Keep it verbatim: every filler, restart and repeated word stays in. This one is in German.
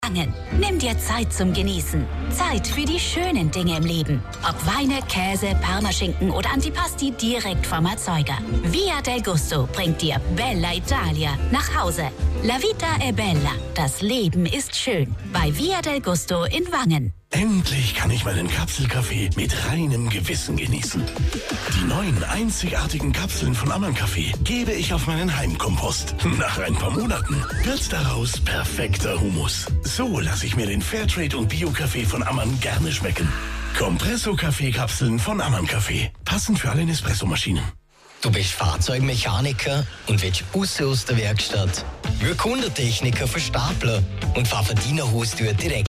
Wangen. Nimm dir Zeit zum Genießen. Zeit für die schönen Dinge im Leben. Ob Weine, Käse, Parmaschinken oder Antipasti direkt vom Erzeuger. Via del Gusto bringt dir Bella Italia nach Hause. La vita è bella. Das Leben ist schön. Bei Via del Gusto in Wangen. Endlich kann ich meinen Kapselkaffee mit reinem Gewissen genießen. Die neuen einzigartigen Kapseln von Ammann Kaffee gebe ich auf meinen Heimkompost. Nach ein paar Monaten wird daraus perfekter Humus. So lasse ich mir den Fairtrade- und Bio-Kaffee von Ammann gerne schmecken. Compresso-Kaffeekapseln von Ammann Kaffee. Passend für alle Nespresso-Maschinen. Du bist Fahrzeugmechaniker und willst raus aus der Werkstatt. Wir Kundentechniker für Stapler und fahr von deiner Haustür direkt